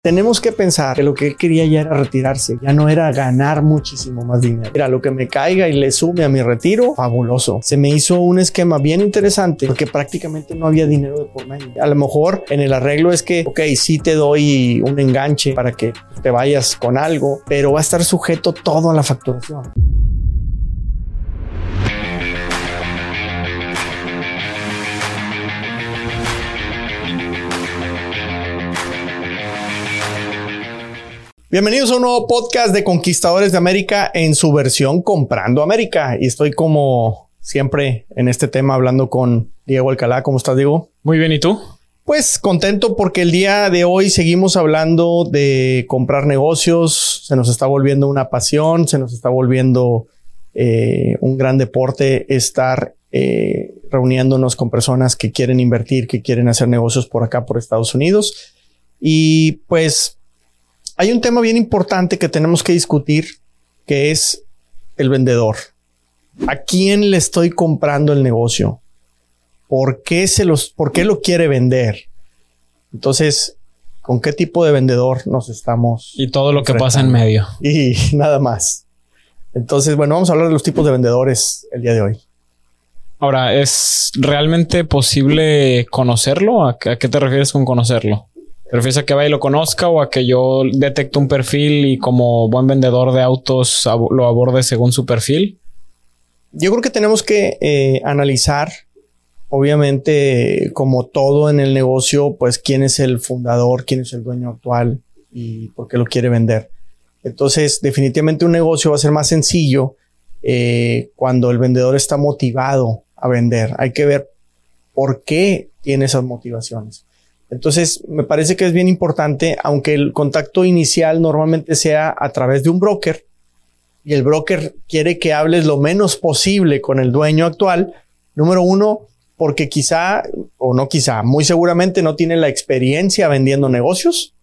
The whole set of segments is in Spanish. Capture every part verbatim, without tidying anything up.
Tenemos que pensar que lo que él quería ya era retirarse, ya no era ganar muchísimo más dinero. Era lo que me caiga y le sume a mi retiro, fabuloso. Se me hizo un esquema bien interesante porque prácticamente no había dinero de por medio. A lo mejor en el arreglo es que, ok, sí te doy un enganche para que te vayas con algo, pero va a estar sujeto todo a la facturación. Bienvenidos a un nuevo podcast de Conquistadores de América en su versión Comprando América. Y estoy como siempre en este tema hablando con Diego Alcalá. ¿Cómo estás, Diego? Muy bien, ¿y tú? Pues contento porque el día de hoy seguimos hablando de comprar negocios. Se nos está volviendo una pasión, se nos está volviendo eh, un gran deporte estar eh, reuniéndonos con personas que quieren invertir, que quieren hacer negocios por acá, por Estados Unidos. Y pues hay un tema bien importante que tenemos que discutir, que es el vendedor. ¿A quién le estoy comprando el negocio? ¿Por qué se los, por qué lo quiere vender? Entonces, ¿con qué tipo de vendedor nos estamos? Y todo lo que pasa en medio. Y nada más. Entonces, bueno, vamos a hablar de los tipos de vendedores el día de hoy. Ahora, ¿es realmente posible conocerlo? ¿A qué te refieres con conocerlo? ¿Te refieres a que vaya y lo conozca o a que yo detecto un perfil y como buen vendedor de autos lo aborde según su perfil? Yo creo que tenemos que eh, analizar, obviamente, como todo en el negocio, pues quién es el fundador, quién es el dueño actual y por qué lo quiere vender. Entonces, definitivamente un negocio va a ser más sencillo eh, cuando el vendedor está motivado a vender. Hay que ver por qué tiene esas motivaciones. Entonces, me parece que es bien importante, aunque el contacto inicial normalmente sea a través de un broker y el broker quiere que hables lo menos posible con el dueño actual. Número uno, porque quizá, o no quizá, muy seguramente no tiene la experiencia vendiendo negocios.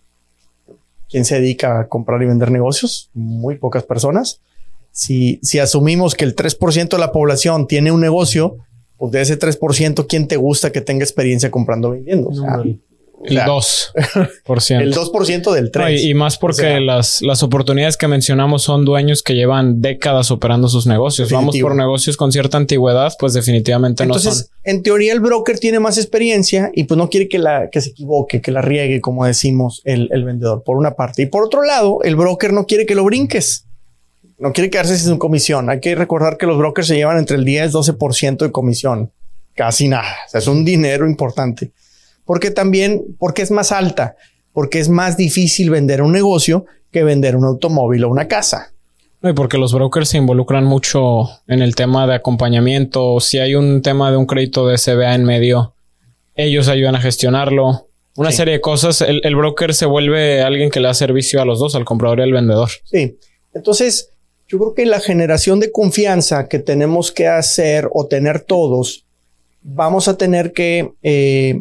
¿Quién se dedica a comprar y vender negocios? Muy pocas personas. Si, si asumimos que el tres por ciento de la población tiene un negocio, pues de ese tres por ciento, ¿quién te gusta que tenga experiencia comprando o vendiendo? O sea, el o sea, dos por ciento. El dos por ciento del tres por ciento. No, y, y más porque o sea, las, las oportunidades que mencionamos son dueños que llevan décadas operando sus negocios. Definitivo. Vamos por negocios con cierta antigüedad, pues definitivamente Entonces, no son. En teoría el broker tiene más experiencia y pues no quiere que, la, que se equivoque, que la riegue, como decimos el, el vendedor, por una parte. Y por otro lado, el broker no quiere que lo brinques. No quiere quedarse sin su comisión. Hay que recordar que los brokers se llevan entre el diez y doce por ciento de comisión. Casi nada. O sea, es un dinero importante. Porque también, porque es más alta. Porque es más difícil vender un negocio que vender un automóvil o una casa. No, y porque los brokers se involucran mucho en el tema de acompañamiento. Si hay un tema de un crédito de S B A en medio, ellos ayudan a gestionarlo. Una sí. serie de cosas. El, el broker se vuelve alguien que le da servicio a los dos, al comprador y al vendedor. Sí. Entonces, yo creo que la generación de confianza que tenemos que hacer o tener todos, vamos a tener que eh,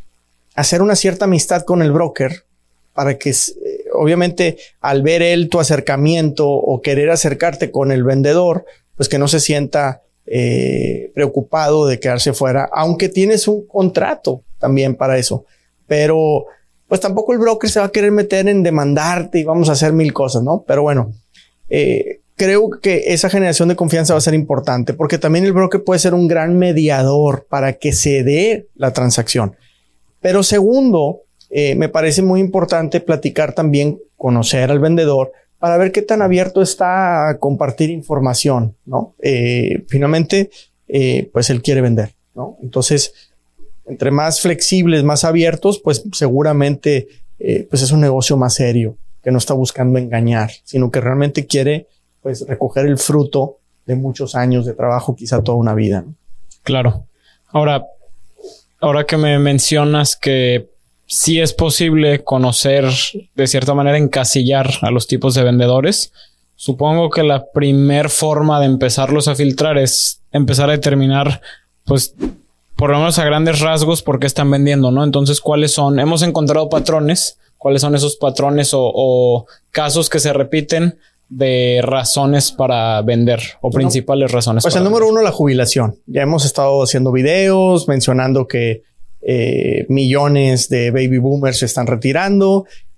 hacer una cierta amistad con el broker para que, eh, obviamente, al ver él tu acercamiento o querer acercarte con el vendedor, pues que no se sienta eh, preocupado de quedarse fuera, aunque tienes un contrato también para eso. Pero, pues tampoco el broker se va a querer meter en demandarte y vamos a hacer mil cosas, ¿no? Pero bueno, eh, creo que esa generación de confianza va a ser importante porque también el broker puede ser un gran mediador para que se dé la transacción. Pero segundo, eh, me parece muy importante platicar también, conocer al vendedor para ver qué tan abierto está a compartir información, ¿no? Eh, finalmente, eh, pues él quiere vender, ¿no? Entonces, entre más flexibles, más abiertos, pues seguramente eh, pues es un negocio más serio que no está buscando engañar, sino que realmente quiere pues recoger el fruto de muchos años de trabajo, quizá toda una vida, ¿no? Claro. Ahora, ahora que me mencionas que sí es posible conocer, de cierta manera, encasillar a los tipos de vendedores, supongo que la primer forma de empezarlos a filtrar es empezar a determinar, pues, por lo menos a grandes rasgos, por qué están vendiendo, ¿no? Entonces, ¿cuáles son? Hemos encontrado patrones. ¿Cuáles son esos patrones o, o casos que se repiten de razones para vender o principales razones? Pues para el número vender. uno, la jubilación. Ya hemos estado haciendo videos mencionando que eh, millones de baby boomers se están retirando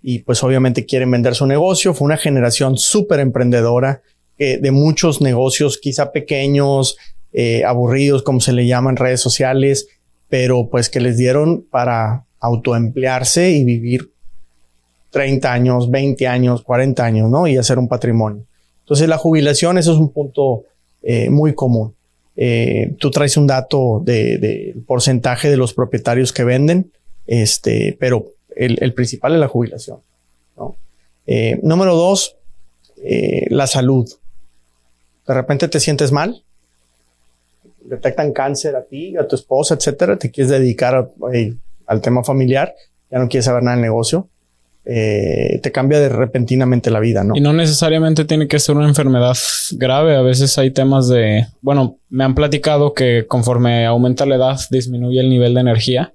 y pues obviamente quieren vender su negocio. Fue una generación súper emprendedora eh, de muchos negocios, quizá pequeños, eh, aburridos, como se le llama en redes sociales, pero pues que les dieron para autoemplearse y vivir treinta años, veinte años, cuarenta años, ¿no? Y hacer un patrimonio. Entonces la jubilación, eso es un punto eh, muy común. Eh, tú traes un dato de, de porcentaje de los propietarios que venden, este, pero el, el principal es la jubilación, ¿no? Eh, número dos, eh, la salud. De repente te sientes mal, detectan cáncer a ti, a tu esposa, etcétera, te quieres dedicar a, eh, al tema familiar, ya no quieres saber nada del negocio. Eh, te cambia de repentinamente la vida, ¿no? Y no necesariamente tiene que ser una enfermedad grave. A veces hay temas de... Bueno, me han platicado que conforme aumenta la edad disminuye el nivel de energía.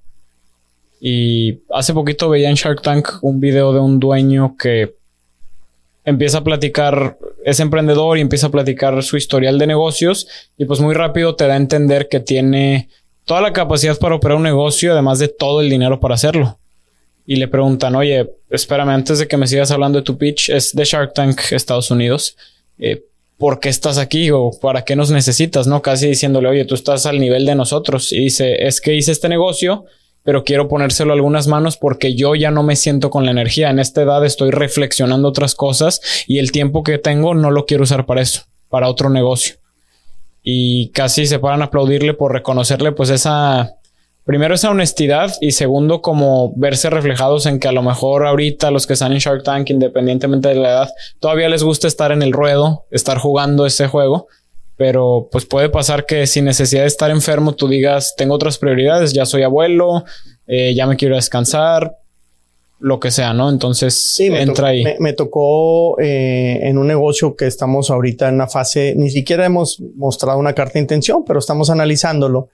Y hace poquito veía en Shark Tank un video de un dueño que empieza a platicar, es emprendedor y empieza a platicar su historial de negocios y pues muy rápido te da a entender que tiene toda la capacidad para operar un negocio, además de todo el dinero para hacerlo. Y le preguntan, oye, espérame, antes de que me sigas hablando de tu pitch, es de Shark Tank Estados Unidos. Eh, ¿Por qué estás aquí? ¿O para qué nos necesitas? ¿No? Casi diciéndole, oye, tú estás al nivel de nosotros. Y dice, es que hice este negocio, pero quiero ponérselo a algunas manos porque yo ya no me siento con la energía. En esta edad estoy reflexionando otras cosas y el tiempo que tengo no lo quiero usar para eso, para otro negocio. Y casi se paran a aplaudirle por reconocerle pues esa... Primero esa honestidad y segundo como verse reflejados en que a lo mejor ahorita los que están en Shark Tank, independientemente de la edad, todavía les gusta estar en el ruedo, estar jugando ese juego, pero pues puede pasar que sin necesidad de estar enfermo tú digas, tengo otras prioridades, ya soy abuelo, eh, ya me quiero descansar, lo que sea, ¿no? Entonces sí, me entra to- ahí. Me, me tocó eh, en un negocio que estamos ahorita en una fase, ni siquiera hemos mostrado una carta de intención, pero estamos analizándolo.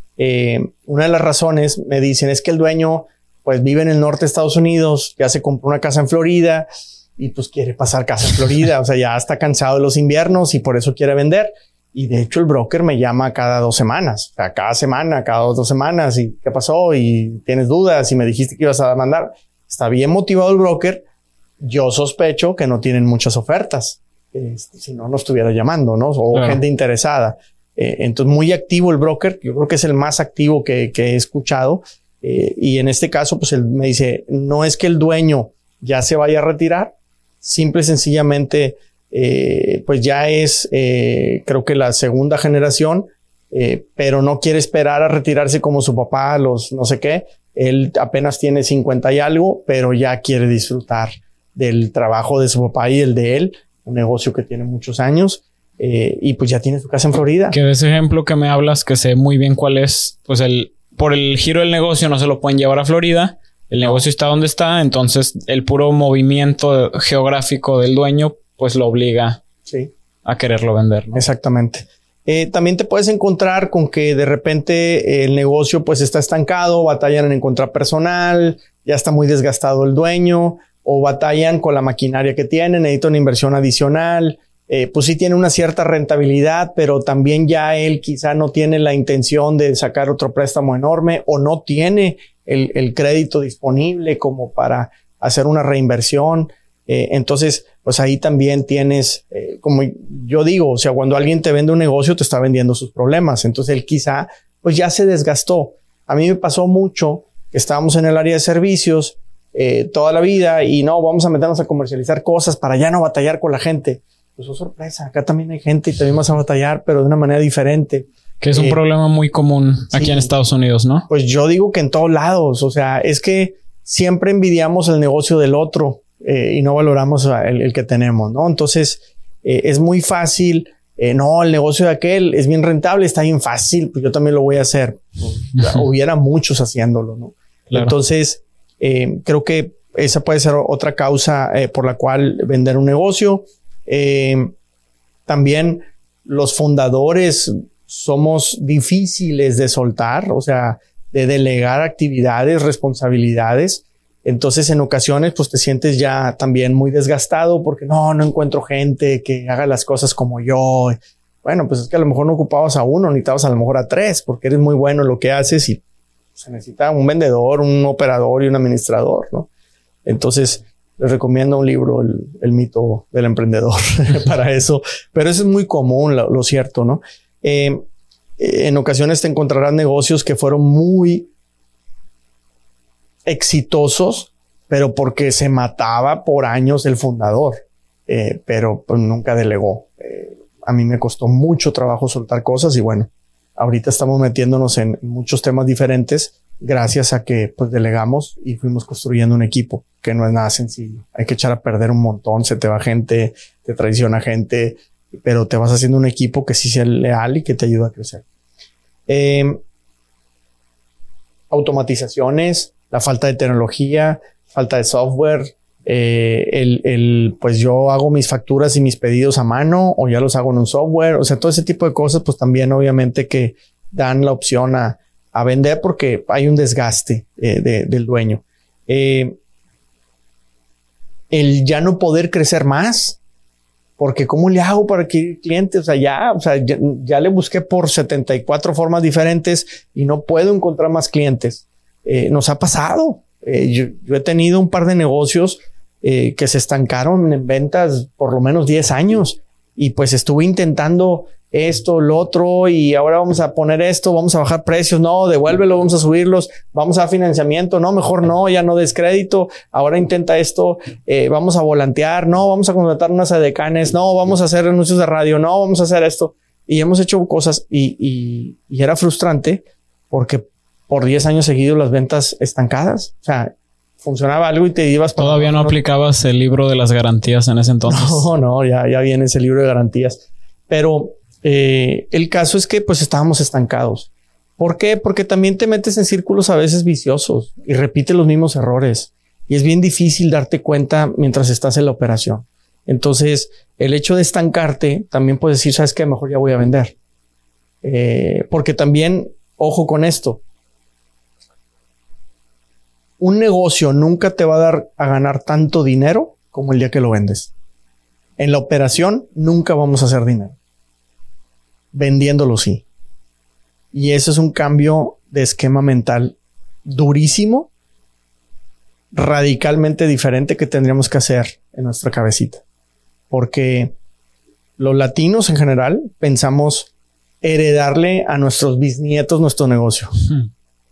Eh, una de las razones me dicen es que el dueño pues vive en el norte de Estados Unidos, ya se compró una casa en Florida y pues quiere pasar casa en Florida, o sea, ya está cansado de los inviernos y por eso quiere vender. Y de hecho el broker me llama cada dos semanas, o sea, cada semana, cada dos, dos semanas y ¿qué pasó? Y tienes dudas y me dijiste que ibas a mandar. Está bien motivado el broker. Yo sospecho que no tienen muchas ofertas, eh, si no, no estuviera llamando, ¿no? O Claro. gente interesada. Eh, entonces, muy activo el broker. Yo creo que es el más activo que, que he escuchado. Eh, y en este caso, pues él me dice, no es que el dueño ya se vaya a retirar, simple y sencillamente, eh, pues ya es, eh, creo que la segunda generación, eh, pero no quiere esperar a retirarse como su papá, los no sé qué. Él apenas tiene cincuenta y algo, pero ya quiere disfrutar del trabajo de su papá y el de él, un negocio que tiene muchos años. Eh, y pues ya tiene su casa en Florida. Que de ese ejemplo que me hablas, que sé muy bien cuál es, pues el por el giro del negocio no se lo pueden llevar a Florida. El negocio está donde está, entonces el puro movimiento geográfico del dueño pues lo obliga Sí, a quererlo vender, ¿no? exactamente. Eh, también te puedes encontrar con que de repente eh, el negocio pues está estancado, batallan en encontrar personal, ya está muy desgastado el dueño o batallan con la maquinaria que tienen, necesitan una inversión adicional. Eh, pues sí tiene una cierta rentabilidad, pero también ya él quizá no tiene la intención de sacar otro préstamo enorme o no tiene el, el crédito disponible como para hacer una reinversión. Eh, entonces, pues ahí también tienes, eh, como yo digo, o sea, cuando alguien te vende un negocio, te está vendiendo sus problemas. Entonces él quizá, pues ya se desgastó. A mí me pasó mucho que estábamos en el área de servicios eh, toda la vida y no, vamos a meternos a comercializar cosas para ya no batallar con la gente. Pues oh, sorpresa, acá también hay gente y también vas a batallar, pero de una manera diferente. Que es un Eh, problema muy común aquí sí. en Estados Unidos, ¿no? Pues yo digo que en todos lados, o sea, es que siempre envidiamos el negocio del otro eh, y no valoramos el, el que tenemos, ¿no? Entonces, eh, es muy fácil, eh, no, el negocio de aquel es bien rentable, está bien fácil, pues yo también lo voy a hacer. Hubiera muchos haciéndolo, ¿no? Claro. Entonces, eh, creo que esa puede ser otra causa eh, por la cual vender un negocio. Eh, también los fundadores somos difíciles de soltar, o sea, de delegar actividades, responsabilidades. Entonces, en ocasiones, pues te sientes ya también muy desgastado porque no, no encuentro gente que haga las cosas como yo. Bueno, pues es que a lo mejor no ocupabas a uno, necesitabas a lo mejor a tres porque eres muy bueno en lo que haces y se necesita un vendedor, un operador y un administrador, ¿no? Entonces, les recomiendo un libro, El, el mito del emprendedor, para eso. Pero eso es muy común, lo, lo cierto, ¿no? Eh, en ocasiones te encontrarás negocios que fueron muy exitosos, pero porque se mataba por años el fundador, eh, pero pues, nunca delegó. Eh, a mí me costó mucho trabajo soltar cosas y bueno, ahorita estamos metiéndonos en muchos temas diferentes gracias a que pues delegamos y fuimos construyendo un equipo que no es nada sencillo. Hay que echar a perder un montón, se te va gente, te traiciona gente, pero te vas haciendo un equipo que sí sea leal y que te ayuda a crecer. Eh, automatizaciones, la falta de tecnología, falta de software, eh, el, el, pues yo hago mis facturas y mis pedidos a mano o ya los hago en un software. O sea, todo ese tipo de cosas, pues también obviamente que dan la opción a, a vender porque hay un desgaste eh, de, del dueño. Eh, el ya no poder crecer más, porque ¿cómo le hago para adquirir clientes? O sea, ya, o sea, ya, ya le busqué por setenta y cuatro formas diferentes y no puedo encontrar más clientes. Eh, nos ha pasado. Eh, yo, yo he tenido un par de negocios eh, que se estancaron en ventas por lo menos diez años y pues estuve intentando esto, lo otro y ahora vamos a poner esto, vamos a bajar precios, no, devuélvelo, vamos a subirlos, vamos a financiamiento, no, mejor no, ya no des crédito, ahora intenta esto, eh, vamos a volantear, no, vamos a contratar unas edecanes, no, vamos a hacer anuncios de radio, no, vamos a hacer esto y hemos hecho cosas y, y, y era frustrante porque por diez años seguidos las ventas estancadas. O sea, funcionaba algo y te ibas... Para ¿Todavía no, no aplicabas el libro de las garantías en ese entonces? No, no, ya, ya viene ese libro de garantías. Pero eh, el caso es que pues estábamos estancados. ¿Por qué? Porque también te metes en círculos a veces viciosos y repites los mismos errores. Y es bien difícil darte cuenta mientras estás en la operación. Entonces, el hecho de estancarte también puedes decir, ¿sabes qué? Mejor ya voy a vender. Eh, porque también, ojo con esto, un negocio nunca te va a dar a ganar tanto dinero como el día que lo vendes. En la operación nunca vamos a hacer dinero. Vendiéndolo sí. Y eso es un cambio de esquema mental durísimo, radicalmente diferente que tendríamos que hacer en nuestra cabecita. Porque los latinos en general pensamos heredarle a nuestros bisnietos nuestro negocio. Hmm.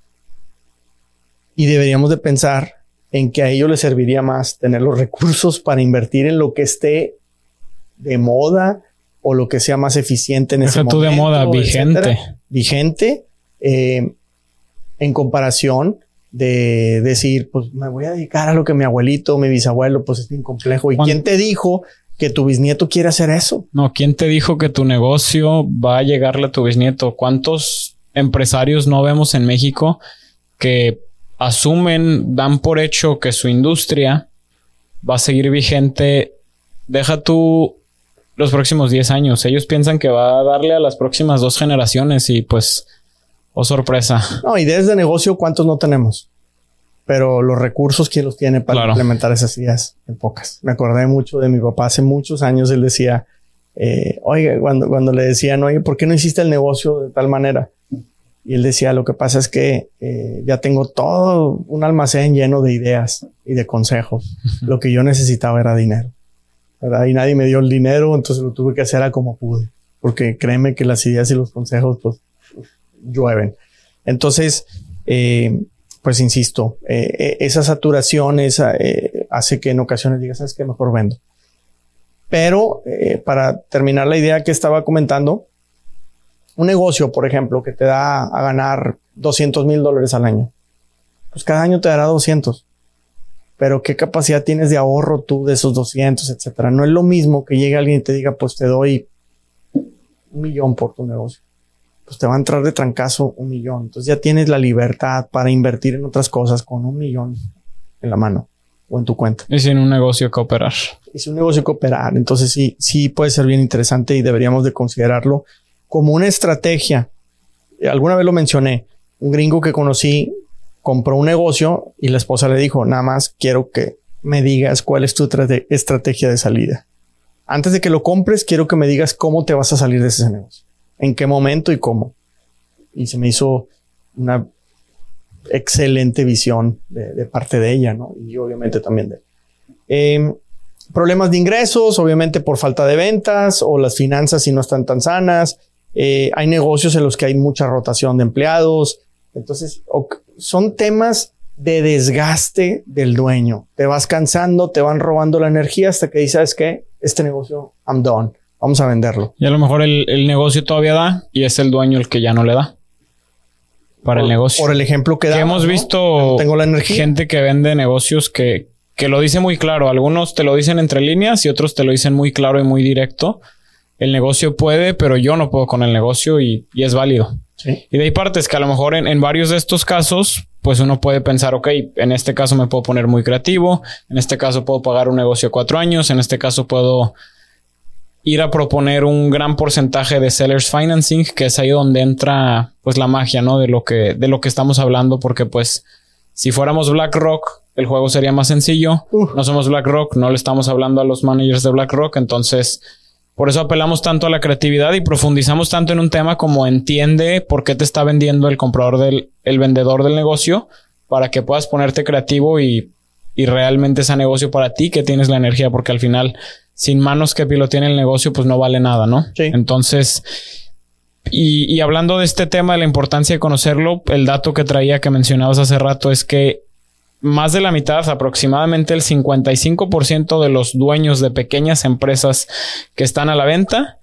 Y deberíamos de pensar en que a ellos les serviría más tener los recursos para invertir en lo que esté de moda o lo que sea más eficiente en ese momento. Tú de moda, vigente. Etcétera. Vigente, eh, en comparación de decir, pues me voy a dedicar a lo que mi abuelito, mi bisabuelo, pues es bien complejo. ¿Y quién te dijo que tu bisnieto quiere hacer eso? No, ¿quién te dijo que tu negocio va a llegarle a tu bisnieto? ¿Cuántos empresarios no vemos en México que asumen, dan por hecho que su industria va a seguir vigente? Deja tú los próximos diez años. Ellos piensan que va a darle a las próximas dos generaciones y pues, oh sorpresa. No, ideas de negocio, ¿cuántos no tenemos? Pero los recursos, ¿quién los tiene para claro. implementar esas ideas? En pocas. Me acordé mucho de mi papá hace muchos años. Él decía, eh, oye, cuando, cuando le decían, oye, ¿por qué no hiciste el negocio de tal manera? Y él decía, lo que pasa es que eh, ya tengo todo un almacén lleno de ideas y de consejos. Uh-huh. Lo que yo necesitaba era dinero, ¿verdad? Y nadie me dio el dinero, entonces lo tuve que hacer a como pude. Porque créeme que las ideas y los consejos, pues, llueven. Entonces, eh, pues insisto, eh, esa saturación esa, eh, hace que en ocasiones digas, ¿sabes qué? Mejor vendo. Pero, eh, para terminar la idea que estaba comentando, un negocio, por ejemplo, que te da a ganar doscientos mil dólares al año. Pues cada año te dará doscientos. Pero ¿qué capacidad tienes de ahorro tú de esos doscientos, etcétera? No es lo mismo que llegue alguien y te diga, pues te doy un millón por tu negocio. Pues te va a entrar de trancazo un millón. Entonces ya tienes la libertad para invertir en otras cosas con un millón en la mano o en tu cuenta. Es en un negocio que operar. Es un negocio que operar. Entonces sí, sí puede ser bien interesante y deberíamos de considerarlo como una estrategia. Alguna vez lo mencioné. Un gringo que conocí compró un negocio y la esposa le dijo, nada más quiero que me digas cuál es tu trate- estrategia de salida. Antes de que lo compres, quiero que me digas cómo te vas a salir de ese negocio. En qué momento y cómo. Y se me hizo una excelente visión de, de parte de ella, ¿no? Y obviamente también de él. Eh, problemas de ingresos, obviamente por falta de ventas o las finanzas si no están tan sanas. Eh, hay negocios en los que hay mucha rotación de empleados. Entonces, son temas de desgaste del dueño. Te vas cansando, te van robando la energía hasta que dices, ¿sabes qué? Este negocio, I'm done. Vamos a venderlo. Y a lo mejor el, el negocio todavía da y es el dueño el que ya no le da para por, el negocio. Por el ejemplo que da. Que hemos visto ¿no? Tengo la energía. Gente que vende negocios que, que lo dice muy claro. Algunos te lo dicen entre líneas y otros te lo dicen muy claro y muy directo. El negocio puede, pero yo no puedo con el negocio y, y es válido. Sí. Y de ahí partes que a lo mejor en, en varios de estos casos, pues uno puede pensar, ok, en este caso me puedo poner muy creativo, en este caso puedo pagar un negocio a cuatro años, en este caso puedo ir a proponer un gran porcentaje de sellers financing, que es ahí donde entra pues la magia, ¿no? De lo que, de lo que estamos hablando, porque pues si fuéramos BlackRock, el juego sería más sencillo. Uh. No somos BlackRock, no le estamos hablando a los managers de BlackRock, entonces por eso apelamos tanto a la creatividad y profundizamos tanto en un tema como entiende por qué te está vendiendo el comprador del, el vendedor del negocio, para que puedas ponerte creativo y, y realmente sea negocio para ti, que tienes la energía, porque al final sin manos que piloteen el negocio pues no vale nada, ¿no? Sí. Entonces, y, y hablando de este tema de la importancia de conocerlo, el dato que traía que mencionabas hace rato es que más de la mitad, aproximadamente el cincuenta y cinco por ciento de los dueños de pequeñas empresas que están a la venta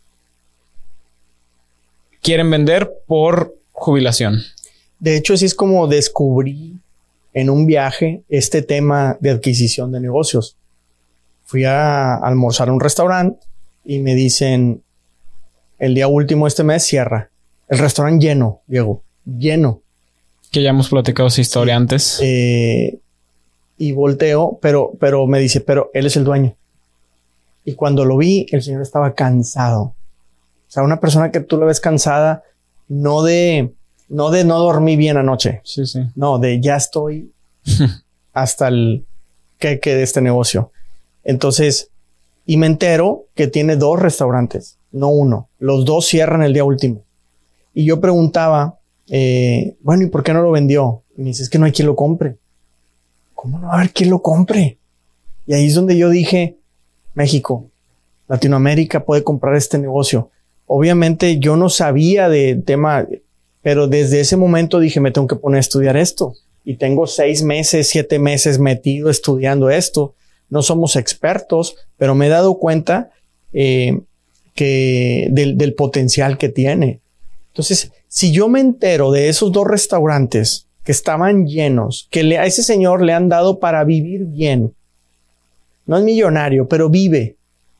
quieren vender por jubilación. De hecho, así es como descubrí en un viaje este tema de adquisición de negocios. Fui a almorzar a un restaurante y me dicen, el día último de este mes cierra. El restaurante lleno, Diego, lleno. Que ya hemos platicado esa historia antes. Eh, y volteo, pero, pero me dice, pero él es el dueño. Y cuando lo vi, el señor estaba cansado. O sea, una persona que tú la ves cansada, no de, no de no dormir bien anoche. Sí, sí. No, de ya estoy hasta el queque de este negocio. Entonces, y me entero que tiene dos restaurantes, no uno. Los dos cierran el día último. Y yo preguntaba, Eh, bueno, ¿y por qué no lo vendió? Y me dice, es que no hay quien lo compre. ¿Cómo no va a haber quien lo compre? Y ahí es donde yo dije, México, Latinoamérica puede comprar este negocio. Obviamente yo no sabía de tema, pero desde ese momento dije, me tengo que poner a estudiar esto. Y tengo seis meses, siete meses metido estudiando esto. No somos expertos, pero me he dado cuenta eh, que del, del potencial que tiene. Entonces, si yo me entero de esos dos restaurantes que estaban llenos, que le, a ese señor le han dado para vivir bien, no es millonario, pero vive,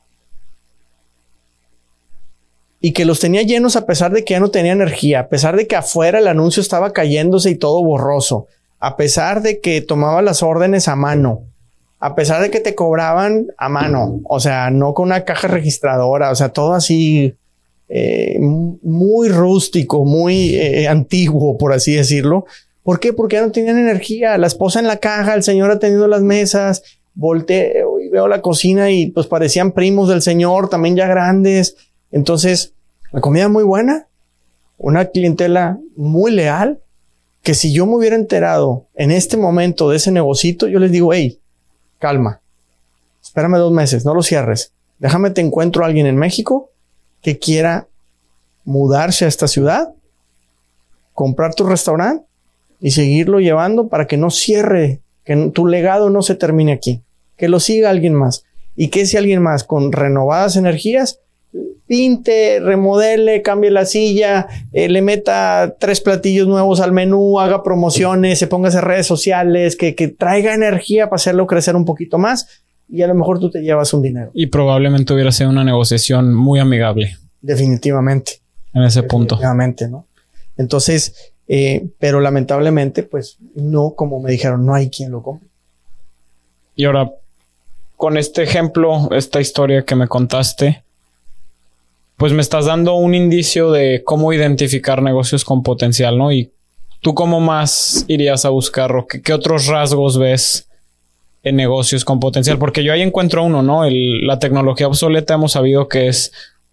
y que los tenía llenos a pesar de que ya no tenía energía, a pesar de que afuera el anuncio estaba cayéndose y todo borroso, a pesar de que tomaba las órdenes a mano, a pesar de que te cobraban a mano, o sea, no con una caja registradora, o sea, todo así... Eh, muy rústico, muy eh, antiguo, por así decirlo. ¿Por qué? Porque ya no tenían energía. La esposa en la caja, el señor atendiendo las mesas. Volteo y veo la cocina y pues parecían primos del señor, también ya grandes. Entonces, la comida muy buena, una clientela muy leal, que si yo me hubiera enterado en este momento de ese negocito, yo les digo, hey, calma, espérame dos meses, no lo cierres. Déjame te encuentro a alguien en México que quiera mudarse a esta ciudad, comprar tu restaurante y seguirlo llevando para que no cierre, que tu legado no se termine aquí, que lo siga alguien más. Y que si alguien más con renovadas energías pinte, remodele, cambie la silla, eh, le meta tres platillos nuevos al menú, haga promociones, se ponga a hacer redes sociales, que, que traiga energía para hacerlo crecer un poquito más. Y a lo mejor tú te llevas un dinero. Y probablemente hubiera sido una negociación muy amigable. Definitivamente. En ese punto. Definitivamente, ¿no? Entonces, eh, pero lamentablemente, pues no, como me dijeron, no hay quien lo compre. Y ahora, con este ejemplo, esta historia que me contaste, pues me estás dando un indicio de cómo identificar negocios con potencial, ¿no? Y tú, ¿cómo más irías a buscarlo? ¿Qué, qué otros rasgos ves en negocios con potencial? Porque yo ahí encuentro uno, ¿no? El, la tecnología obsoleta hemos sabido que es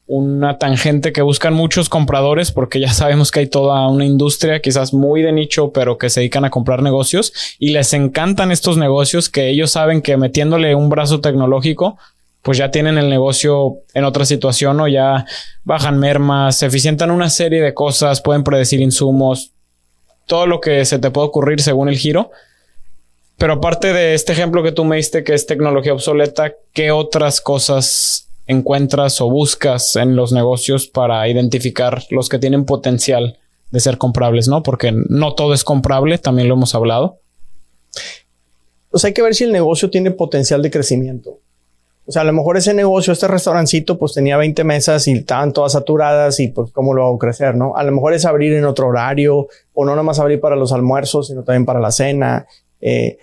una tangente que buscan muchos compradores, porque ya sabemos que hay toda una industria quizás muy de nicho, pero que se dedican a comprar negocios y les encantan estos negocios que ellos saben que metiéndole un brazo tecnológico, pues ya tienen el negocio en otra situación o ya bajan mermas, se eficientan una serie de cosas, pueden predecir insumos, todo lo que se te puede ocurrir según el giro. Pero aparte de este ejemplo que tú me diste, que es tecnología obsoleta, ¿qué otras cosas encuentras o buscas en los negocios para identificar los que tienen potencial de ser comprables, ¿no? Porque no todo es comprable, también lo hemos hablado. Pues hay que ver si el negocio tiene potencial de crecimiento. O sea, a lo mejor ese negocio, este restaurancito, pues tenía veinte mesas y estaban todas saturadas y pues ¿cómo lo hago crecer, no? A lo mejor es abrir en otro horario o no nomás abrir para los almuerzos, sino también para la cena. Eh,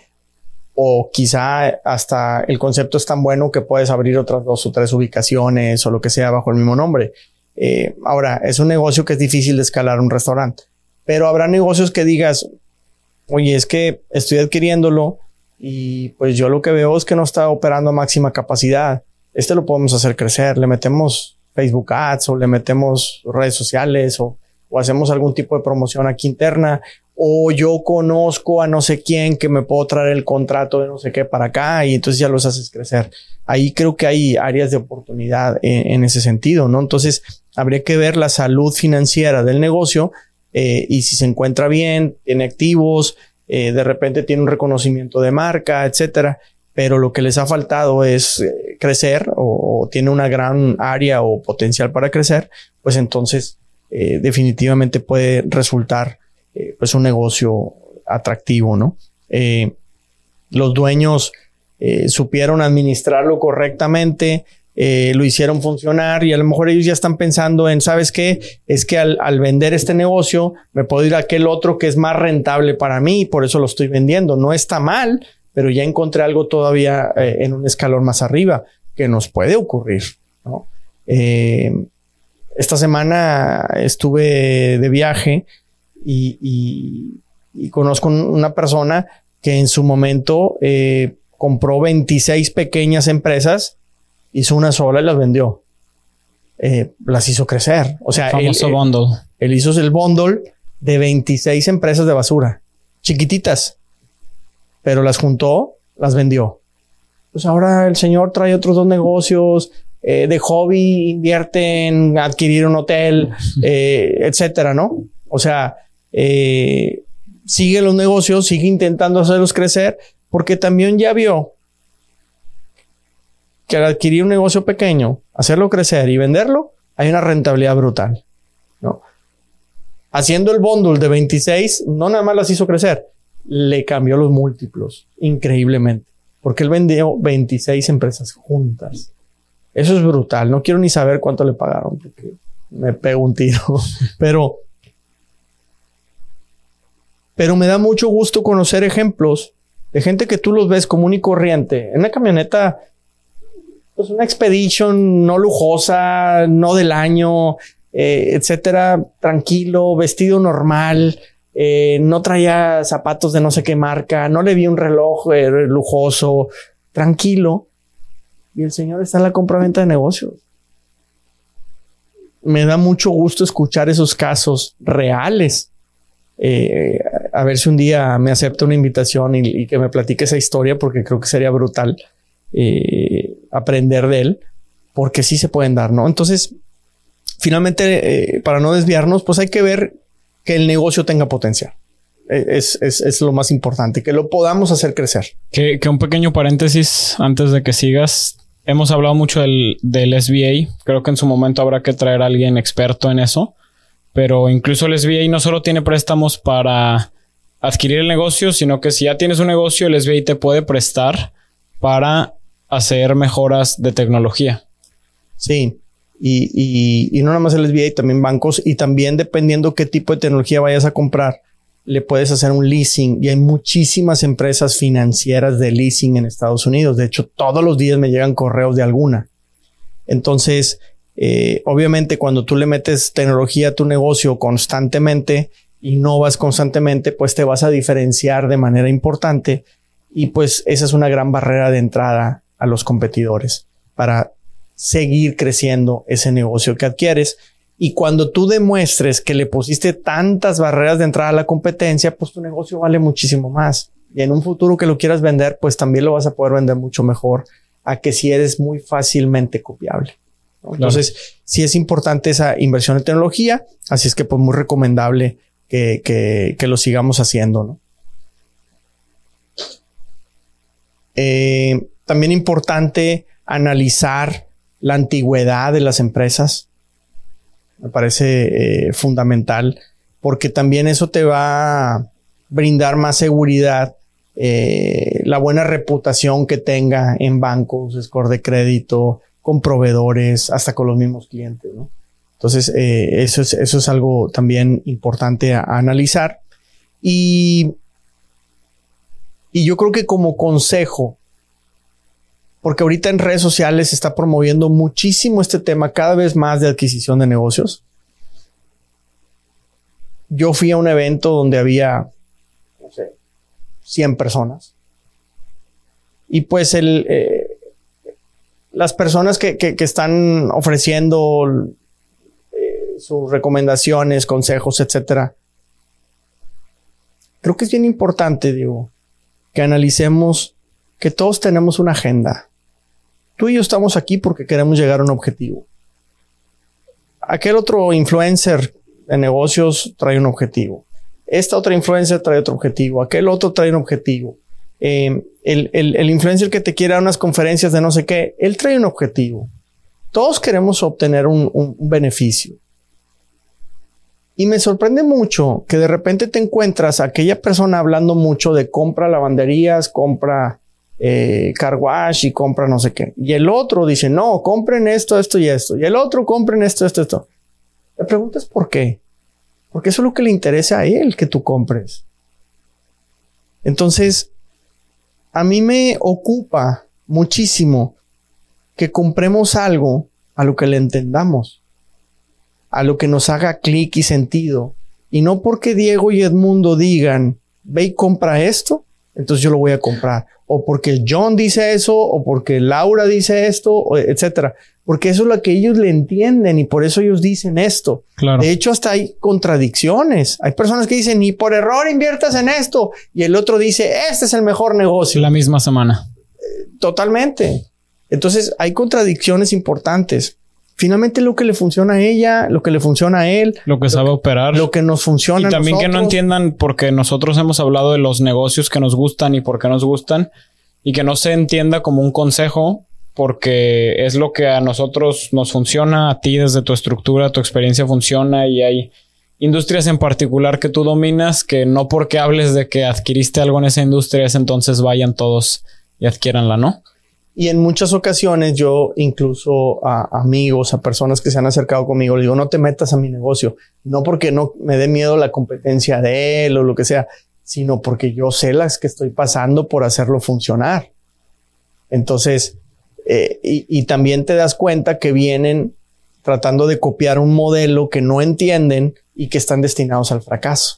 o quizá hasta el concepto es tan bueno que puedes abrir otras dos o tres ubicaciones o lo que sea bajo el mismo nombre. Eh, ahora, es un negocio que es difícil de escalar un restaurante, pero habrá negocios que digas, oye, es que estoy adquiriéndolo y pues yo lo que veo es que no está operando a máxima capacidad. Este lo podemos hacer crecer. Le metemos Facebook Ads o le metemos redes sociales o, o hacemos algún tipo de promoción aquí interna. O yo conozco a no sé quién que me puedo traer el contrato de no sé qué para acá y entonces ya los haces crecer. Ahí creo que hay áreas de oportunidad en, en ese sentido, ¿no? Entonces habría que ver la salud financiera del negocio eh, y si se encuentra bien, tiene activos, eh, de repente tiene un reconocimiento de marca, etcétera. Pero lo que les ha faltado es eh, crecer o, o tiene una gran área o potencial para crecer, pues entonces eh, definitivamente puede resultar Eh, pues un negocio atractivo, ¿no? Eh, los dueños eh, supieron administrarlo correctamente, eh, lo hicieron funcionar y a lo mejor ellos ya están pensando en, ¿sabes qué? Es que al, al vender este negocio me puedo ir a aquel otro que es más rentable para mí y por eso lo estoy vendiendo. No está mal, pero ya encontré algo todavía eh, en un escalón más arriba que nos puede ocurrir, ¿no? Eh, esta semana estuve de viaje Y, y, y conozco una persona que en su momento eh, compró veintiséis pequeñas empresas, hizo una sola y las vendió. Eh, las hizo crecer. O sea, el famoso él, bundle. Él, él hizo el bundle de veintiséis empresas de basura, chiquititas, pero las juntó, las vendió. Pues ahora el señor trae otros dos negocios, eh, de hobby invierte en adquirir un hotel, eh, etcétera, ¿no? O sea, Eh, sigue los negocios, sigue intentando hacerlos crecer, porque también ya vio que al adquirir un negocio pequeño, hacerlo crecer y venderlo, hay una rentabilidad brutal, ¿no? Haciendo el bundle de veintiséis, no nada más las hizo crecer, le cambió los múltiplos increíblemente, porque él vendió veintiséis empresas juntas. Eso es brutal. No quiero ni saber cuánto le pagaron, porque me pego un tiro, pero Pero me da mucho gusto conocer ejemplos de gente que tú los ves común y corriente en una camioneta, pues una Expedition no lujosa, no del año, eh, etcétera, tranquilo, vestido normal, eh, no traía zapatos de no sé qué marca, no le vi un reloj eh, lujoso, tranquilo. Y el señor está en la compraventa de negocios. Me da mucho gusto escuchar esos casos reales. Eh, a ver si un día me acepta una invitación y, y que me platique esa historia, porque creo que sería brutal eh, aprender de él, porque sí se pueden dar, ¿no? Entonces, finalmente, eh, para no desviarnos, pues hay que ver que el negocio tenga potencial. Es, es, es lo más importante, que lo podamos hacer crecer. Que, que un pequeño paréntesis antes de que sigas. Hemos hablado mucho del, del S B A. Creo que en su momento habrá que traer a alguien experto en eso. Pero incluso el S B A no solo tiene préstamos para adquirir el negocio, sino que si ya tienes un negocio, el S B A te puede prestar para hacer mejoras de tecnología. Sí, y, y, y no nada más el S B A, también bancos, y también dependiendo qué tipo de tecnología vayas a comprar, le puedes hacer un leasing. Y hay muchísimas empresas financieras de leasing en Estados Unidos. De hecho, todos los días me llegan correos de alguna. Entonces, Eh, obviamente cuando tú le metes tecnología a tu negocio constantemente, innovas constantemente, pues te vas a diferenciar de manera importante y pues esa es una gran barrera de entrada a los competidores para seguir creciendo ese negocio que adquieres. Y cuando tú demuestres que le pusiste tantas barreras de entrada a la competencia, pues tu negocio vale muchísimo más. Y en un futuro que lo quieras vender, pues también lo vas a poder vender mucho mejor a que si eres muy fácilmente copiable, ¿no? Entonces, claro, sí es importante esa inversión en tecnología. Así es que pues muy recomendable que, que, que lo sigamos haciendo, ¿no? Eh, también importante analizar la antigüedad de las empresas. Me parece eh, fundamental porque también eso te va a brindar más seguridad, eh, la buena reputación que tenga en bancos, score de crédito, con proveedores, hasta con los mismos clientes, ¿no? Entonces, eh, eso es, eso es algo también importante a, a analizar. Y, y yo creo que como consejo, porque ahorita en redes sociales se está promoviendo muchísimo este tema cada vez más de adquisición de negocios. Yo fui a un evento donde había, no sé, cien personas. Y pues el, eh, las personas que, que, que están ofreciendo eh, sus recomendaciones, consejos, etcétera. Creo que es bien importante, digo, que analicemos que todos tenemos una agenda. Tú y yo estamos aquí porque queremos llegar a un objetivo. Aquel otro influencer de negocios trae un objetivo. Esta otra influencer trae otro objetivo. Aquel otro trae un objetivo. Eh, el, el, el influencer que te quiere dar unas conferencias de no sé qué, él trae un objetivo. Todos queremos obtener un, un, un beneficio. Y me sorprende mucho que de repente te encuentras a aquella persona hablando mucho de compra lavanderías, compra Eh, car wash y compra no sé qué. Y el otro dice, no, compren esto, esto y esto. Y el otro, compren esto, esto, esto. La pregunta es ¿por qué? Porque eso es lo que le interesa a él que tú compres. Entonces, a mí me ocupa muchísimo que compremos algo a lo que le entendamos, a lo que nos haga clic y sentido. Y no porque Diego y Edmundo digan, ve y compra esto, entonces yo lo voy a comprar. O porque John dice eso, o porque Laura dice esto, etcétera. Porque eso es lo que ellos le entienden y por eso ellos dicen esto. Claro. De hecho, hasta hay contradicciones. Hay personas que dicen, ni por error inviertas en esto. Y el otro dice, este es el mejor negocio. La misma semana. Eh, totalmente. Entonces, hay contradicciones importantes. Finalmente, lo que le funciona a ella, lo que le funciona a él. Lo que sabe lo, operar. Lo que nos funciona a nosotros. Y también que no entiendan porque nosotros hemos hablado de los negocios que nos gustan y por qué nos gustan. Y que no se entienda como un consejo porque es lo que a nosotros nos funciona, a ti desde tu estructura, tu experiencia funciona y hay industrias en particular que tú dominas que no porque hables de que adquiriste algo en esa industria es entonces vayan todos y adquiéranla, ¿no? Y en muchas ocasiones yo incluso a amigos, a personas que se han acercado conmigo, le digo, no te metas a mi negocio. No porque no me dé miedo la competencia de él o lo que sea, sino porque yo sé las que estoy pasando por hacerlo funcionar. Entonces, eh, y, y también te das cuenta que vienen tratando de copiar un modelo que no entienden y que están destinados al fracaso.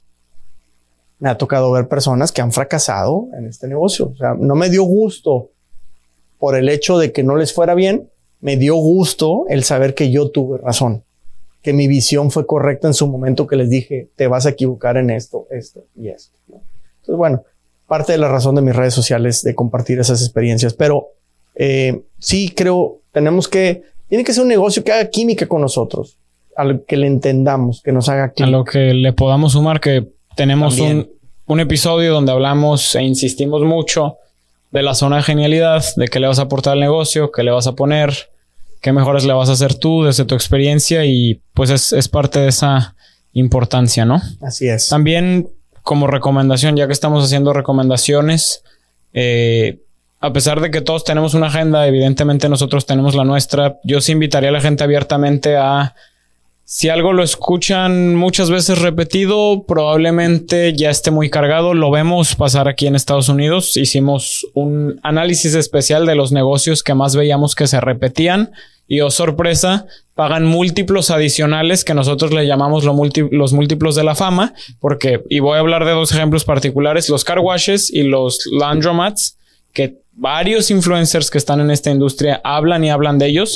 Me ha tocado ver personas que han fracasado en este negocio. O sea, no me dio gusto por el hecho de que no les fuera bien, me dio gusto el saber que yo tuve razón, que mi visión fue correcta en su momento que les dije, te vas a equivocar en esto, esto y esto, ¿no? Entonces, bueno, parte de la razón de mis redes sociales de compartir esas experiencias, pero eh, sí creo, tenemos que, tiene que ser un negocio que haga química con nosotros, a lo que le entendamos, que nos haga química. A lo que le podamos sumar, que tenemos un, un episodio donde hablamos e insistimos mucho de la zona de genialidad, de qué le vas a aportar al negocio, qué le vas a poner, qué mejoras le vas a hacer tú desde tu experiencia y pues es, es parte de esa importancia, ¿no? Así es. También como recomendación, ya que estamos haciendo recomendaciones, eh, a pesar de que todos tenemos una agenda, evidentemente nosotros tenemos la nuestra, yo sí invitaría a la gente abiertamente a, si algo lo escuchan muchas veces repetido, probablemente ya esté muy cargado. Lo vemos pasar aquí en Estados Unidos. Hicimos un análisis especial de los negocios que más veíamos que se repetían y, oh sorpresa, pagan múltiplos adicionales que nosotros le llamamos lo multi- los múltiplos de la fama, porque, y voy a hablar de dos ejemplos particulares, los car washes y los laundromats, que varios influencers que están en esta industria hablan y hablan de ellos.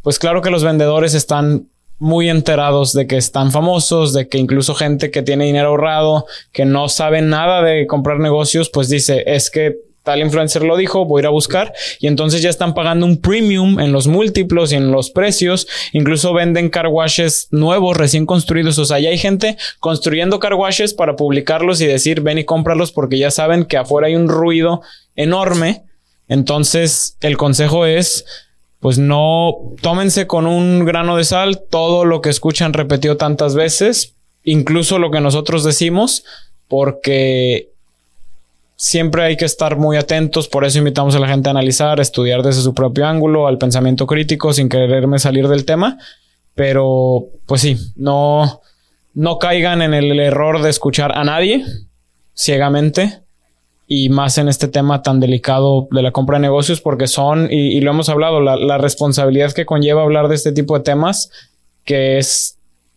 pues claro que los vendedores están muy enterados de que están famosos, de que incluso gente que tiene dinero ahorrado, que no sabe nada de comprar negocios, pues dice, es que tal influencer lo dijo, voy a ir a buscar, y entonces ya están pagando un premium en los múltiplos y en los precios. Incluso venden car washes nuevos, recién construidos. O sea, ya hay gente construyendo car washes para publicarlos y decir, ven y cómpralos, porque ya saben que afuera hay un ruido enorme. Entonces, el consejo es, pues no, tómense con un grano de sal todo lo que escuchan repetido tantas veces, incluso lo que nosotros decimos, porque siempre hay que estar muy atentos. Por eso invitamos a la gente a analizar, a estudiar desde su propio ángulo, al pensamiento crítico, sin quererme salir del tema. Pero, pues sí, no, no caigan en el error de escuchar a nadie ciegamente, y más en este tema tan delicado de la compra de negocios, porque son, y, y lo hemos hablado, la, la responsabilidad que conlleva hablar de este tipo de temas, que es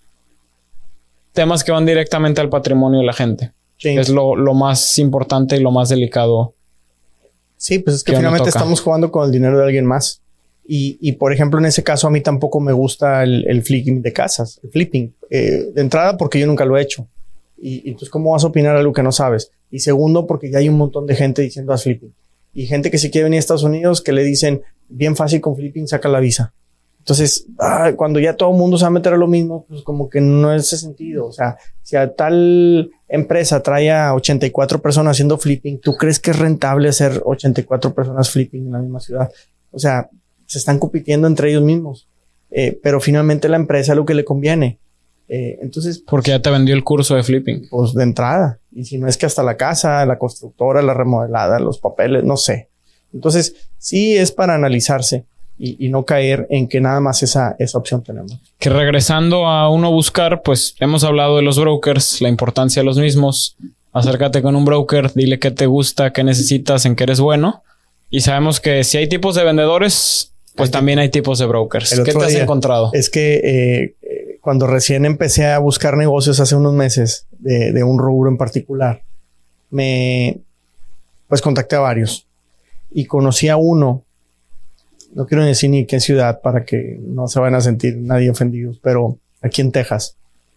temas que van directamente al patrimonio de la gente. Sí. Es lo, lo más importante y lo más delicado. Sí, pues es que, que finalmente estamos jugando con el dinero de alguien más. Y, y por ejemplo, en ese caso, a mí tampoco me gusta el, el flipping de casas, el flipping. Eh, de entrada, porque yo nunca lo he hecho. Y, y entonces, ¿cómo vas a opinar algo que no sabes? Y segundo, porque ya hay un montón de gente diciendo haz flipping. Y gente que se quiere venir a Estados Unidos que le dicen, bien fácil con flipping, saca la visa. Entonces, ah, cuando ya todo el mundo se va a meter a lo mismo, pues como que no es ese sentido. O sea, si a tal empresa trae a ochenta y cuatro personas haciendo flipping, ¿tú crees que es rentable hacer ochenta y cuatro personas flipping en la misma ciudad? O sea, se están compitiendo entre ellos mismos. Eh, pero finalmente la empresa es lo que le conviene. Eh, entonces, porque ya te vendió el curso de flipping. Pues de entrada. Y si no es que hasta la casa, la constructora, la remodelada, los papeles, no sé. Entonces, sí es para analizarse. Y, y no caer en que nada más esa, esa opción tenemos. Que regresando a uno buscar, pues hemos hablado de los brokers, la importancia de los mismos. Acércate con un broker, dile qué te gusta, qué necesitas, en qué eres bueno. Y sabemos que si hay tipos de vendedores, pues hay también hay tipos de brokers. ¿Qué te has encontrado? Es que eh, cuando recién empecé a buscar negocios hace unos meses de, de un rubro en particular, me pues contacté a varios y conocí a uno. No quiero decir ni qué ciudad para que no se vayan a sentir nadie ofendidos, pero aquí en Texas.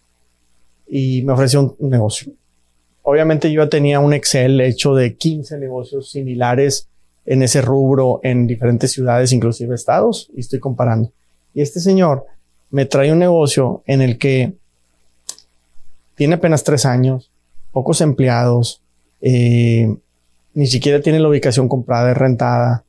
Y me ofreció un, un negocio. Obviamente yo ya tenía un Excel hecho de quince negocios similares en ese rubro en diferentes ciudades, inclusive estados, y estoy comparando. Y este señor me trae un negocio en el que tiene apenas tres años, pocos empleados, eh, ni siquiera tiene la ubicación comprada, es rentada.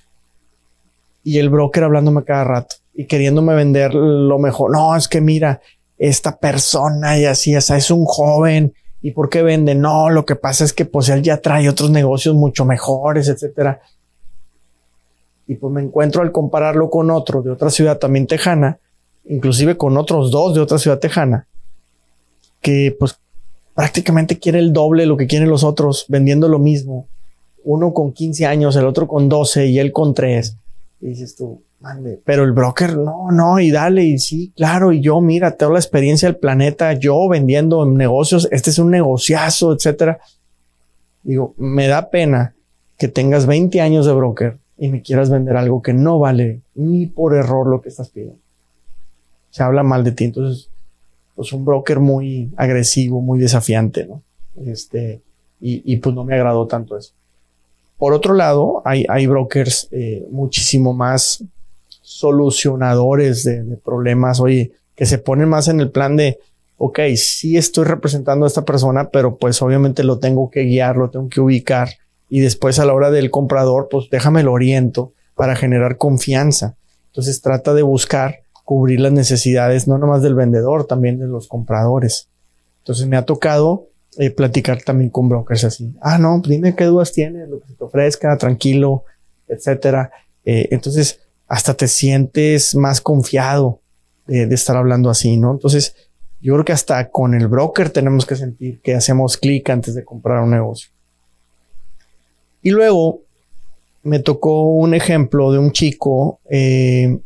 Y el broker hablándome cada rato y queriéndome vender lo mejor. No, es que mira, esta persona y así, o sea, es un joven. ¿Y por qué vende? No, lo que pasa es que pues él ya trae otros negocios mucho mejores, etcétera. Y pues me encuentro al compararlo con otro de otra ciudad también tejana, inclusive con otros dos de otra ciudad tejana, que pues prácticamente quiere el doble de lo que quieren los otros vendiendo lo mismo. Uno con quince años, el otro con doce y él con tres. Y dices tú, mande, pero el broker no, no, y dale, y sí, claro, y yo, mira, tengo la experiencia del planeta, yo vendiendo en negocios, este es un negociazo, etcétera. Digo, me da pena que tengas veinte años de broker y me quieras vender algo que no vale ni por error lo que estás pidiendo. Se habla mal de ti, entonces, pues un broker muy agresivo, muy desafiante, ¿no? Este, y, y pues no me agradó tanto eso. Por otro lado, hay, hay brokers eh, muchísimo más solucionadores de, de problemas, oye, que se ponen más en el plan de, ok, sí estoy representando a esta persona, pero pues obviamente lo tengo que guiar, lo tengo que ubicar y después a la hora del comprador, pues déjame lo oriento para generar confianza. Entonces trata de buscar cubrir las necesidades, no nomás del vendedor, también de los compradores. Entonces me ha tocado Eh, platicar también con brokers así. Ah, no, dime qué dudas tienes, lo que se te ofrezca, tranquilo, etcétera. Eh, entonces, hasta te sientes más confiado de, de estar hablando así, ¿no? Entonces, yo creo que hasta con el broker tenemos que sentir que hacemos clic antes de comprar un negocio. Y luego, me tocó un ejemplo de un chico, eh,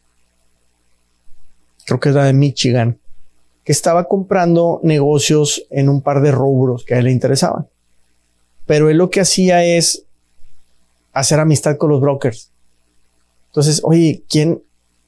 creo que era de Michigan, que estaba comprando negocios en un par de rubros que a él le interesaban. Pero él lo que hacía es hacer amistad con los brokers. Entonces, oye, ¿quién,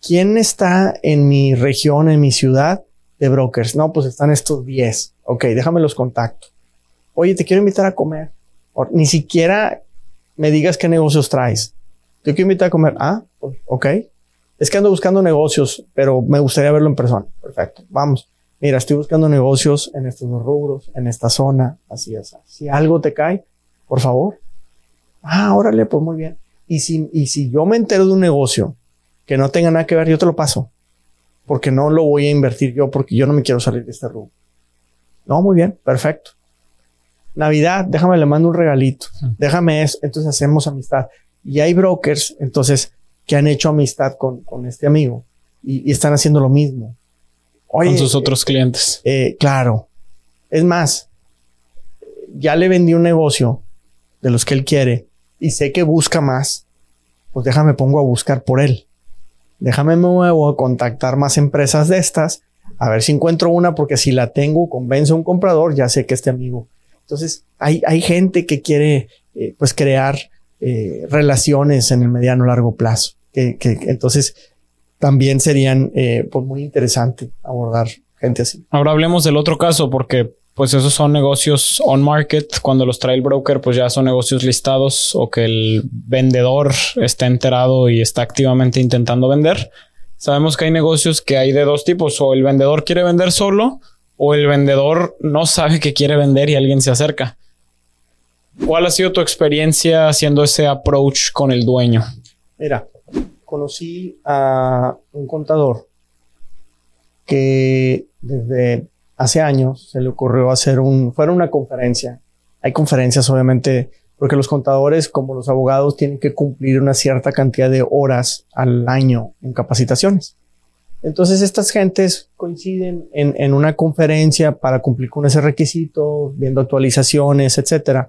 ¿quién está en mi región, en mi ciudad de brokers? No, pues están estos diez. Ok, déjame los contacto. Oye, te quiero invitar a comer. O, ni siquiera me digas qué negocios traes. Te quiero invitar a comer. Ah, pues, ok. Es que ando buscando negocios, pero me gustaría verlo en persona. Perfecto, vamos. Mira, estoy buscando negocios en estos dos rubros, en esta zona, así es. Si algo te cae, por favor. Ah, órale, pues muy bien. Y si, y si yo me entero de un negocio que no tenga nada que ver, yo te lo paso. Porque no lo voy a invertir yo, porque yo no me quiero salir de este rubro. No, muy bien, perfecto. Navidad, déjame, le mando un regalito. Déjame eso. Entonces hacemos amistad. Y hay brokers, entonces, que han hecho amistad con, con este amigo y, y están haciendo lo mismo. Oye, con sus otros eh, clientes. Eh, claro. Es más, ya le vendí un negocio de los que él quiere y sé que busca más. Pues déjame pongo a buscar por él. Déjame me muevo a contactar más empresas de estas, a ver si encuentro una, porque si la tengo, convenzo a un comprador, ya sé que este amigo. Entonces, hay, hay gente que quiere eh, pues crear eh, relaciones en el mediano largo plazo. Que, que, que entonces también serían eh, pues muy interesante abordar gente así. Ahora hablemos del otro caso, porque pues esos son negocios on market. Cuando los trae el broker, pues ya son negocios listados o que el vendedor está enterado y está activamente intentando vender. Sabemos que hay negocios que hay de dos tipos. O el vendedor quiere vender solo o el vendedor no sabe que quiere vender y alguien se acerca. ¿Cuál ha sido tu experiencia haciendo ese approach con el dueño? Mira, conocí a un contador que desde hace años se le ocurrió hacer un, fuera una conferencia. Hay conferencias, obviamente, porque los contadores, como los abogados, tienen que cumplir una cierta cantidad de horas al año en capacitaciones. Entonces, estas gentes coinciden en, en una conferencia para cumplir con ese requisito, viendo actualizaciones, etcétera.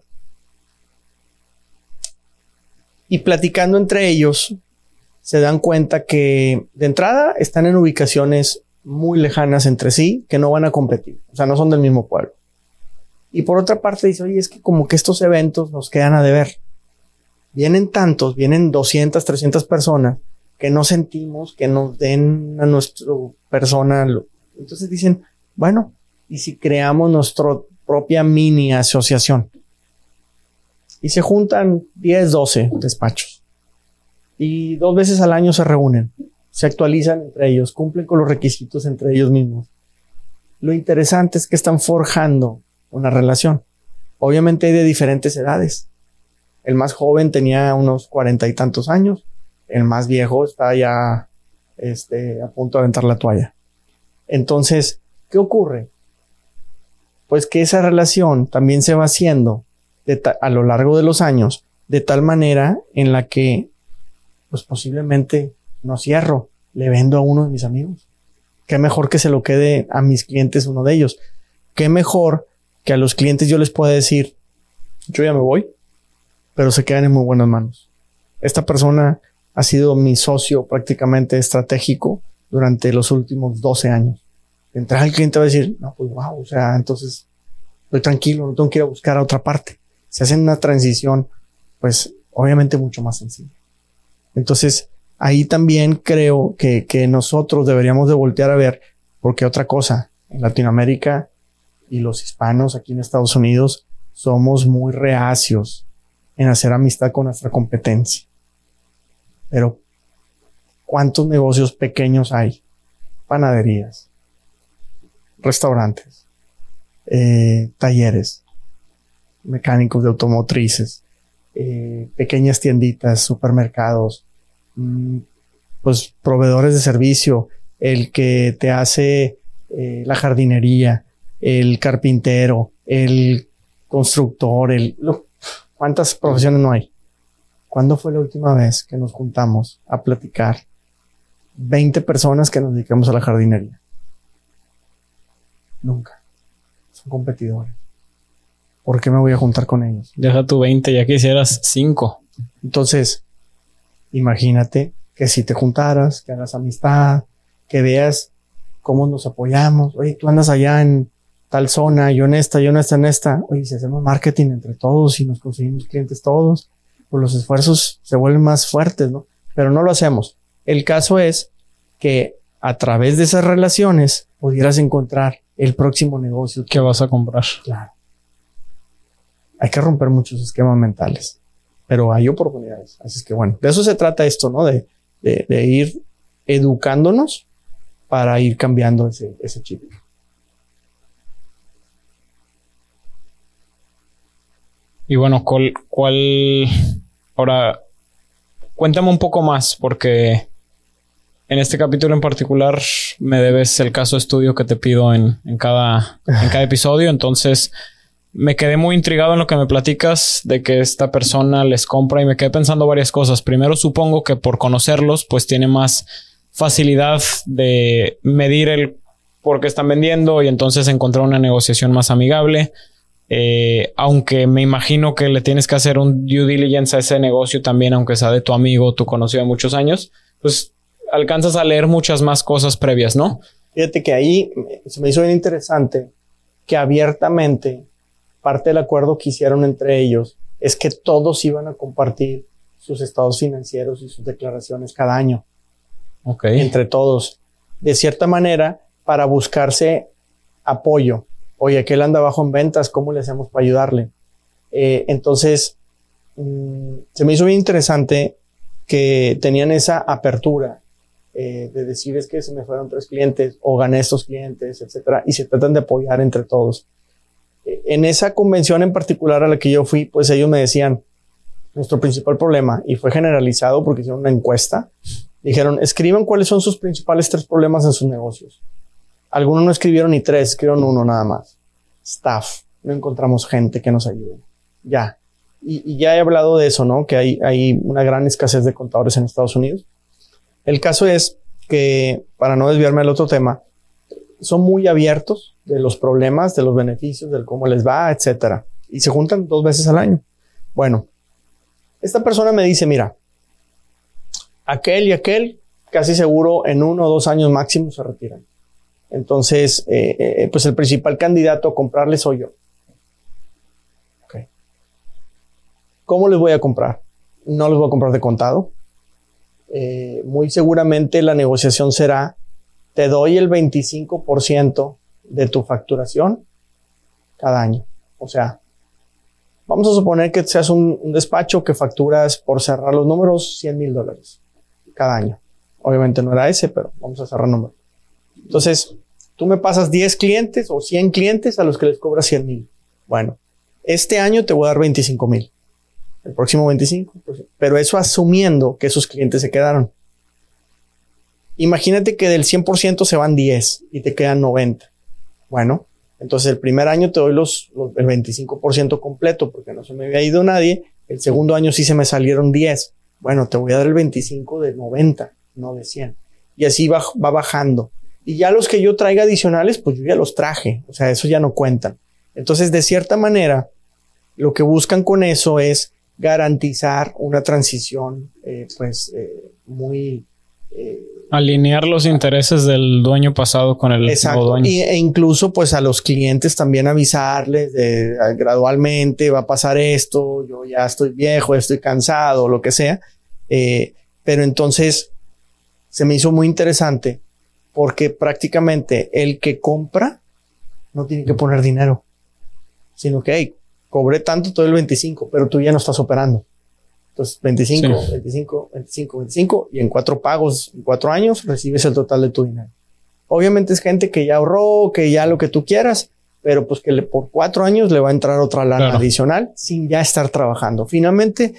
Y platicando entre ellos, se dan cuenta que de entrada están en ubicaciones muy lejanas entre sí, que no van a competir. O sea, no son del mismo pueblo. Y por otra parte dice, oye, es que como que estos eventos nos quedan a deber. Vienen tantos, vienen doscientas, trescientas personas que no sentimos que nos den a nuestra persona. Entonces dicen, bueno, ¿y si creamos nuestra propia mini asociación? Y se juntan diez, doce despachos. Y dos veces al año se reúnen. Se actualizan entre ellos, cumplen con los requisitos entre ellos mismos. Lo interesante es que están forjando una relación. Obviamente hay de diferentes edades. El más joven tenía unos cuarenta y tantos años. El más viejo está ya este, a punto de aventar la toalla. Entonces, ¿qué ocurre? Pues que esa relación también se va haciendo de ta- a lo largo de los años, de tal manera en la que, pues posiblemente no cierro, le vendo a uno de mis amigos. Qué mejor que se lo quede a mis clientes uno de ellos. Qué mejor que a los clientes yo les pueda decir, yo ya me voy, pero se quedan en muy buenas manos. Esta persona ha sido mi socio prácticamente estratégico durante los últimos doce años. Entrar al cliente va a decir, no, pues wow, o sea, entonces estoy tranquilo, no tengo que ir a buscar a otra parte. Se hace una transición, pues obviamente mucho más sencilla. Entonces, ahí también creo que, que nosotros deberíamos de voltear a ver, porque otra cosa, en Latinoamérica y los hispanos aquí en Estados Unidos somos muy reacios en hacer amistad con nuestra competencia. Pero, ¿cuántos negocios pequeños hay? Panaderías, restaurantes, eh, talleres, mecánicos de automotrices, eh, pequeñas tienditas, supermercados, mmm, pues proveedores de servicio, el que te hace eh, la jardinería, el carpintero, el constructor, el lo, ¿cuántas profesiones no hay? ¿Cuándo fue la última vez que nos juntamos a platicar veinte personas que nos dedicamos a la jardinería? Nunca. Son competidores. ¿Por qué me voy a juntar con ellos? Deja tu veinte, ya quisieras cinco. Entonces, imagínate que si te juntaras, que hagas amistad, que veas cómo nos apoyamos. Oye, tú andas allá en tal zona, yo en esta, yo en esta, en esta. Oye, si hacemos marketing entre todos y nos conseguimos clientes todos, pues los esfuerzos se vuelven más fuertes, ¿no? Pero no lo hacemos. El caso es que a través de esas relaciones pudieras encontrar el próximo negocio que vas a comprar. Claro. Hay que romper muchos esquemas mentales, pero hay oportunidades. Así es que bueno, de eso se trata esto, ¿no? De, de, de ir educándonos para ir cambiando ese, ese chip. Y bueno, ¿cuál, cuál... Ahora, cuéntame un poco más, porque en este capítulo en particular me debes el caso de estudio que te pido en, en, cada, en cada episodio. Entonces, me quedé muy intrigado en lo que me platicas de que esta persona les compra y me quedé pensando varias cosas. Primero, supongo que por conocerlos, pues tiene más facilidad de medir el por qué están vendiendo y entonces encontrar una negociación más amigable. Eh, aunque me imagino que le tienes que hacer un due diligence a ese negocio también, aunque sea de tu amigo, tu conocido de muchos años, pues alcanzas a leer muchas más cosas previas, ¿no? Fíjate que ahí se me hizo bien interesante que abiertamente parte del acuerdo que hicieron entre ellos es que todos iban a compartir sus estados financieros y sus declaraciones cada año. Okay. Entre todos. De cierta manera, para buscarse apoyo. Oye, aquel anda bajo en ventas, ¿cómo le hacemos para ayudarle? Eh, entonces, mmm, se me hizo bien interesante que tenían esa apertura eh, de decir es que se me fueron tres clientes o gané estos clientes, etcétera, y se tratan de apoyar entre todos. Eh, en esa convención en particular a la que yo fui, pues ellos me decían, nuestro principal problema, y fue generalizado porque hicieron una encuesta, dijeron, escriban cuáles son sus principales tres problemas en sus negocios. Algunos no escribieron ni tres, escribieron uno nada más. Staff. No encontramos gente que nos ayude. Ya. Y, y ya he hablado de eso, ¿no? Que hay, hay una gran escasez de contadores en Estados Unidos. El caso es que, para no desviarme del otro tema, son muy abiertos de los problemas, de los beneficios, del cómo les va, etcétera. Y se juntan dos veces al año. Bueno, esta persona me dice, mira, aquel y aquel, casi seguro en uno o dos años máximo se retiran. Entonces, eh, eh, pues el principal candidato a comprarles soy yo. Okay. ¿Cómo les voy a comprar? No les voy a comprar de contado. Eh, muy seguramente la negociación será, te doy el veinticinco por ciento de tu facturación cada año. O sea, vamos a suponer que seas un, un despacho que facturas, por cerrar los números, cien mil dólares cada año. Obviamente no era ese, pero vamos a cerrar números. Entonces, tú me pasas diez clientes o cien clientes a los que les cobras cien mil. Bueno, este año te voy a dar veinticinco mil. El próximo veinticinco. Pues, pero eso asumiendo que esos clientes se quedaron. Imagínate que del cien por ciento se van diez y te quedan noventa. Bueno, entonces el primer año te doy los, los, el veinticinco por ciento completo porque no se me había ido nadie. El segundo año sí se me salieron diez. Bueno, te voy a dar el veinticinco de noventa, no de cien. Y así va, va bajando. Y ya los que yo traiga adicionales, pues yo ya los traje. O sea, eso ya no cuentan. Entonces, de cierta manera, lo que buscan con eso es garantizar una transición, eh, pues, eh, muy... Eh, alinear los intereses del dueño pasado con el exacto, nuevo dueño. Y, e incluso, pues, a los clientes también avisarles de, a, gradualmente va a pasar esto, yo ya estoy viejo, estoy cansado, lo que sea. Eh, pero entonces, se me hizo muy interesante porque prácticamente el que compra no tiene que poner dinero, sino que, hey, cobré tanto todo el veinticinco, pero tú ya no estás operando. Entonces, veinticinco, sí. veinticinco, veinticinco, veinticinco, y en cuatro pagos, en cuatro años, recibes el total de tu dinero. Obviamente es gente que ya ahorró, que ya lo que tú quieras, pero pues que le, por cuatro años le va a entrar otra lana claro. adicional sin ya estar trabajando. Finalmente,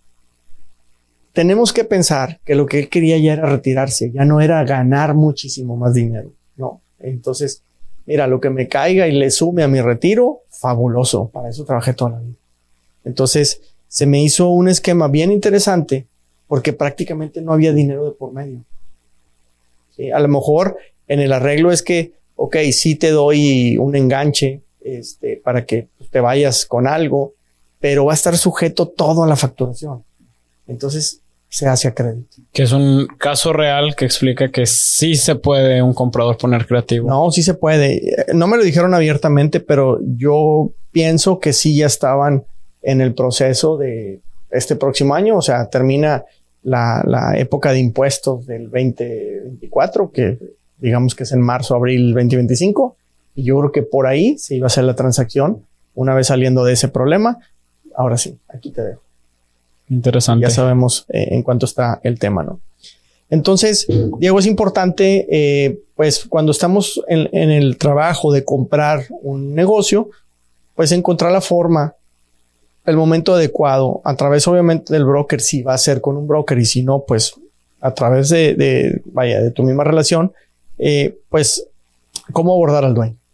tenemos que pensar que lo que él quería ya era retirarse, ya no era ganar muchísimo más dinero, ¿no? Entonces, mira, lo que me caiga y le sume a mi retiro, fabuloso, para eso trabajé toda la vida. Entonces, se me hizo un esquema bien interesante porque prácticamente no había dinero de por medio. ¿Sí? A lo mejor en el arreglo es que, ok, sí te doy un enganche este, para que te vayas con algo, pero va a estar sujeto todo a la facturación. Entonces, se hace a crédito. Que es un caso real que explica que sí se puede un comprador poner creativo. No, sí se puede. No me lo dijeron abiertamente, pero yo pienso que sí ya estaban en el proceso de este próximo año. O sea, termina la, la época de impuestos del veinte veinticuatro, que digamos que es en marzo, abril veinte veinticinco. Y yo creo que por ahí se iba a hacer la transacción una vez saliendo de ese problema. Ahora sí, aquí te dejo. Interesante. Ya sabemos eh, en cuánto está el tema, ¿no? Entonces, Diego, es importante, eh, pues cuando estamos en, en el trabajo de comprar un negocio, pues encontrar la forma, el momento adecuado, a través obviamente del broker, si va a ser con un broker, y si no, pues a través de, de vaya, de tu misma relación, eh, pues cómo abordar al dueño.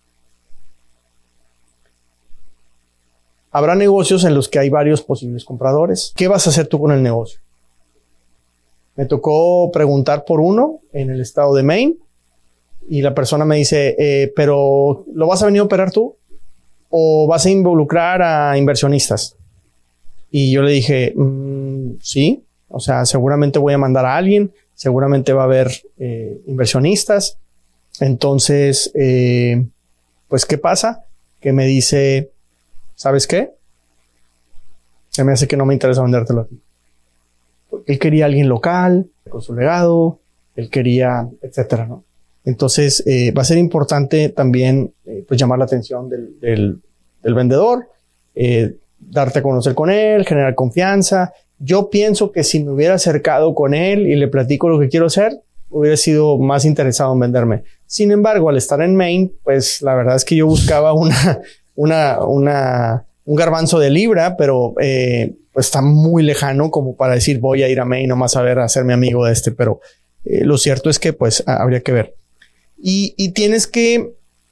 Habrá negocios en los que hay varios posibles compradores. ¿Qué vas a hacer tú con el negocio? Me tocó preguntar por uno en el estado de Maine y la persona me dice, eh, pero ¿lo vas a venir a operar tú o vas a involucrar a inversionistas? Y yo le dije, mmm, sí, o sea, seguramente voy a mandar a alguien, seguramente va a haber eh, inversionistas. Entonces, eh, pues, ¿qué pasa? Que me dice, ¿sabes qué? Se me hace que no me interesa vendértelo a ti. Porque él quería a alguien local, con su legado, él quería, etcétera, ¿no? Entonces, eh, va a ser importante también, eh, pues, llamar la atención del, del, del vendedor, eh, darte a conocer con él, generar confianza. Yo pienso que si me hubiera acercado con él y le platico lo que quiero hacer, hubiera sido más interesado en venderme. Sin embargo, al estar en Maine, pues, la verdad es que yo buscaba una, una, una, un garbanzo de libra, pero, eh, pues está muy lejano como para decir voy a ir a Maine nomás a ver, a hacerme amigo de este, pero eh, lo cierto es que pues habría que ver. Y, y tienes que,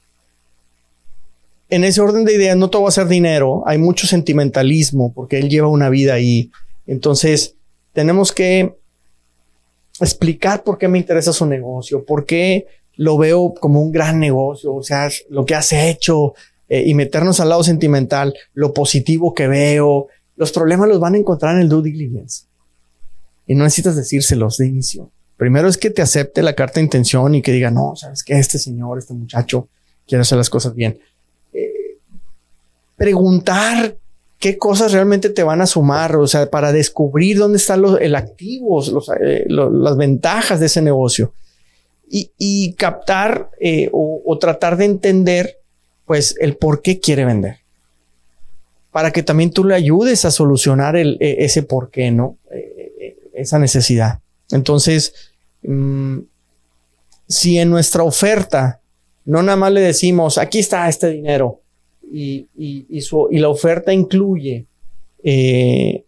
en ese orden de ideas, no todo va a ser dinero, hay mucho sentimentalismo porque él lleva una vida ahí. Entonces tenemos que explicar por qué me interesa su negocio, por qué lo veo como un gran negocio, o sea, lo que has hecho, eh, y meternos al lado sentimental, lo positivo que veo. Los problemas los van a encontrar en el due diligence. Y no necesitas decírselos de inicio. Primero es que te acepte la carta de intención y que diga, no, sabes que este señor, este muchacho quiere hacer las cosas bien. Eh, preguntar qué cosas realmente te van a sumar, o sea, para descubrir dónde están los el activos, los, eh, los, las ventajas de ese negocio. Y, y captar eh, o, o tratar de entender, pues, el por qué quiere vender. Para que también tú le ayudes a solucionar el, ese por qué, ¿no? Eh, esa necesidad. Entonces, mmm, si en nuestra oferta no nada más le decimos, aquí está este dinero, y, y, y, su, y la oferta incluye eh,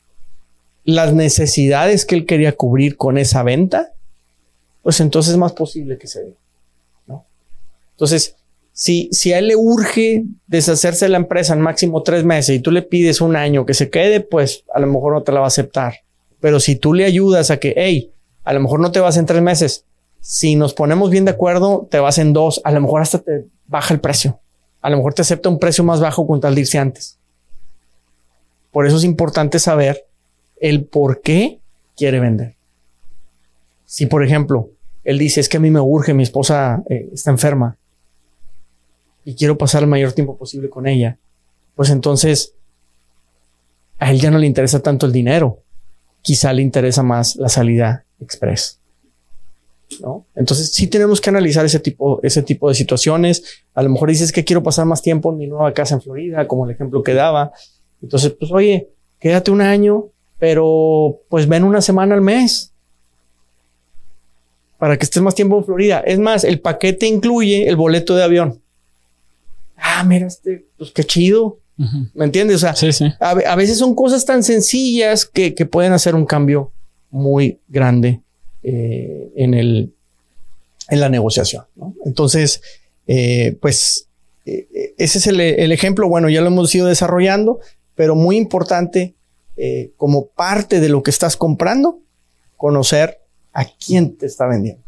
las necesidades que él quería cubrir con esa venta, pues entonces es más posible que se dé, ¿no? Entonces, Si, si a él le urge deshacerse de la empresa en máximo tres meses y tú le pides un año que se quede, pues a lo mejor no te la va a aceptar. Pero si tú le ayudas a que, hey, a lo mejor no te vas en tres meses. Si nos ponemos bien de acuerdo, te vas en dos. A lo mejor hasta te baja el precio. A lo mejor te acepta un precio más bajo con tal de irse antes. Por eso es importante saber el por qué quiere vender. Si, por ejemplo, él dice, es que a mí me urge, mi esposa eh, está enferma y quiero pasar el mayor tiempo posible con ella, pues entonces a él ya no le interesa tanto el dinero. Quizá le interesa más la salida express, ¿no? Entonces sí tenemos que analizar ese tipo, ese tipo de situaciones. A lo mejor dices que quiero pasar más tiempo en mi nueva casa en Florida, como el ejemplo que daba. Entonces, pues, oye, quédate un año, pero pues ven una semana al mes para que estés más tiempo en Florida. Es más, el paquete incluye el boleto de avión. Ah, mira, este, pues qué chido. Uh-huh. ¿Me entiendes? O sea, sí, sí. A, a veces son cosas tan sencillas que, que pueden hacer un cambio muy grande eh, en el, en la negociación, ¿no? Entonces, eh, pues, eh, ese es el, el ejemplo. Bueno, ya lo hemos ido desarrollando, pero muy importante, eh, como parte de lo que estás comprando, conocer a quién te está vendiendo.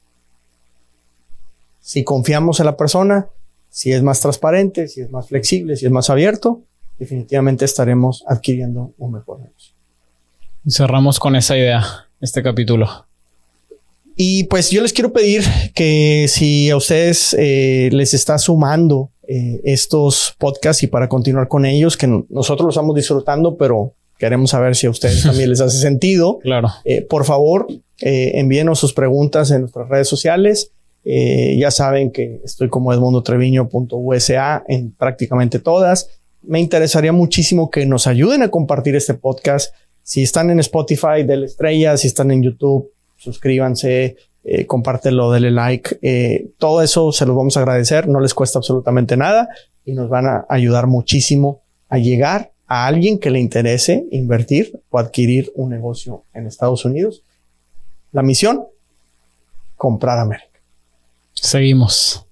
Si confiamos en la persona, si es más transparente, si es más flexible, si es más abierto, definitivamente estaremos adquiriendo un mejor negocio. Cerramos con esa idea este capítulo. Y pues yo les quiero pedir que si a ustedes eh, les está sumando eh, estos podcasts y para continuar con ellos, que nosotros los estamos disfrutando, pero queremos saber si a ustedes también les hace sentido. Claro. Eh, por favor, eh, envíenos sus preguntas en nuestras redes sociales. Eh, ya saben que estoy como edmundo treviño punto u s a en prácticamente todas. Me interesaría muchísimo que nos ayuden a compartir este podcast. Si están en Spotify, denle estrellas. Si están en YouTube, suscríbanse, eh, compártelo, denle like. Eh, todo eso se los vamos a agradecer. No les cuesta absolutamente nada y nos van a ayudar muchísimo a llegar a alguien que le interese invertir o adquirir un negocio en Estados Unidos. La misión, comprar América. Seguimos.